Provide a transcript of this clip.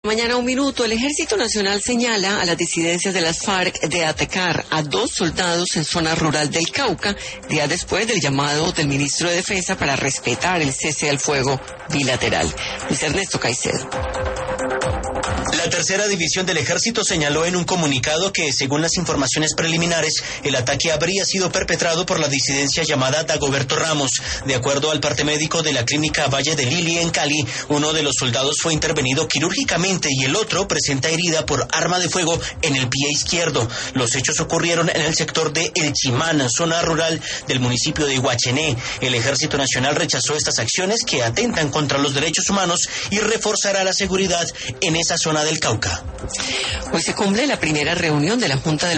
Mañana 1 minuto, el Ejército Nacional señala a las disidencias de las FARC de atacar a 2 soldados en zona rural del Cauca, días después del llamado del ministro de Defensa para respetar el cese al fuego bilateral. Luis Ernesto Caicedo. La tercera división del ejército señaló en un comunicado que, según las informaciones preliminares, el ataque habría sido perpetrado por la disidencia llamada Dagoberto Ramos. De acuerdo al parte médico de la clínica Valle de Lili en Cali, uno de los soldados fue intervenido quirúrgicamente y el otro presenta herida por arma de fuego en el pie izquierdo. Los hechos ocurrieron en el sector de El Chimán, zona rural del municipio de Huachené. El Ejército Nacional rechazó estas acciones que atentan contra los derechos humanos y reforzará la seguridad en esa zona del Cauca. Hoy se cumple la primera reunión de la Junta del